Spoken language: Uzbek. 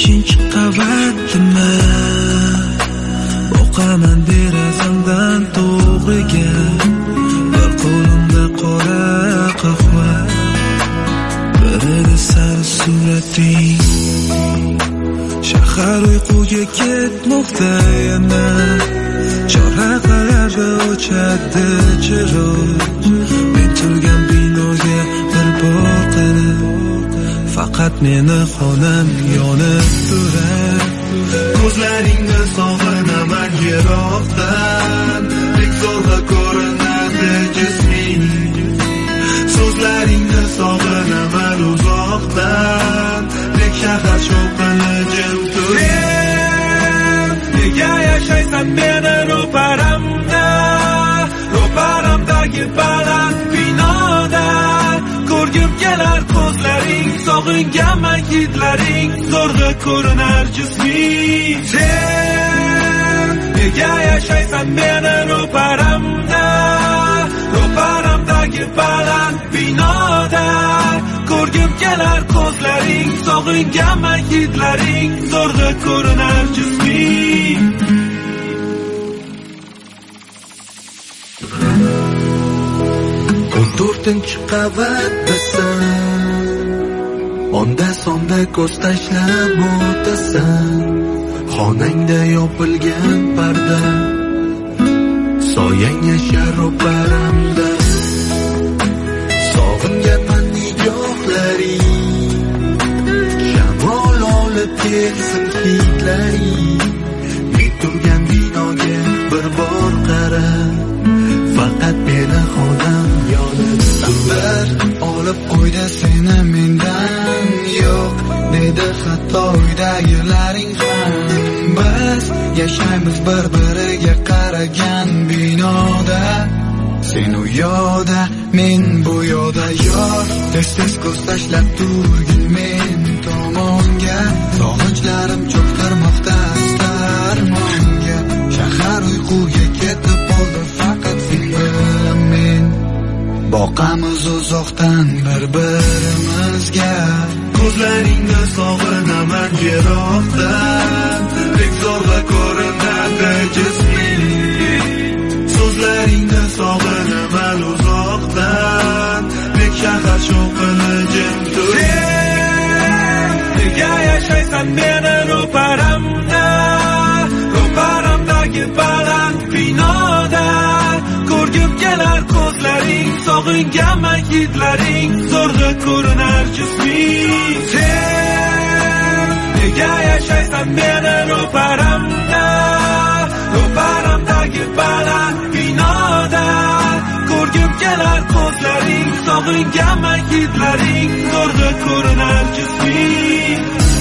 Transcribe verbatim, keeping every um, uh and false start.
beshinchi qavatdimi? Boqaman derazamdan to'g'riga, bir qo'limda qora qahva, birida sari surating. Shahar uyquga ketmoqda yana, chorraqalarda o'chadi chiroq. Men turgan binoga bir bor qara, faqat meni xonam yonib turar. Ko'zlaringni sog'inaman yiroqdan, lek zo'rg'a ko'rinadi jisming. So'zlaringni sog'inaman uzoqdan, lek shahar shovqini jim turar. Nega yashaysan meni ro'paramda, ro'paramdagi baland binoda? Ko'rgim kelar ko'zlaring, sog'inganman hidlaring, zo'rg'a ko'rinar jisming. Sen nega yashaysan meni ro'paramda, ro'paramdagi baland binoda? Ko'rgim kelar ko'zlaring, sog'inganman hidlaring, zo'rg'a ko'rinar jisming. To'rtinchi qavatdasan, onda sonda ko'z tashlab o'tasan. Xonangda yopilgan parda, soyang yashar ro'paramda. Sog'inganman nigohlaring, shamol olib kelsin hidlaring. Men turgan binoga bir bor qara, faqat meni xonam yonib turar. Olib qo'ydi seni mendan, yo'q dedi hatto uydagilaring ham. Biz yashaymiz bir-biriga qaragan binoda. Sen u yoqda, men bu yoqda. Yor tez-tez ko'z tashlab turgin men tomonga. Sog'inchlarim cho'ktirmoqda astarmonga. Shahar uyquga ketib qoldi, faqat sen bilan men boqamiz uzoqdan bir-birimizga. Ko'zlaringni sog'inaman yiroqdan, lek zo'rg'a ko'rinadi jisming. So'zlaringni sog'inaman uzoqdan, lek shahar shovqini jim turar. Nega yashaysan meni ro'paramda, ro'paramdagi baland binoda? Ko'rgim kelar ko'zlaring, sog'inganman hidlaring, zo'rg'a ko'rinar jisming. Sen nega yashaysan meni ro'paramda, ro'paramdagi baland binoda? Ko'rgim kelar ko'zlaring, sog'inganman hidlaring, zo'rg'a ko'rinar jisming.